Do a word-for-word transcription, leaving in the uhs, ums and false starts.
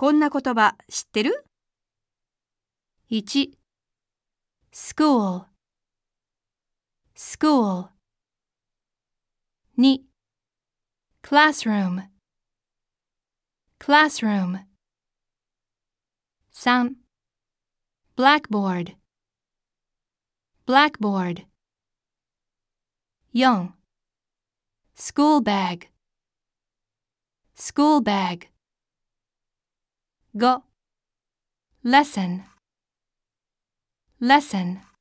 こんな言葉知ってる？ いち. school school に. classroom classroom さん. blackboard blackboard よん. school bag school bag ご. lesson lesson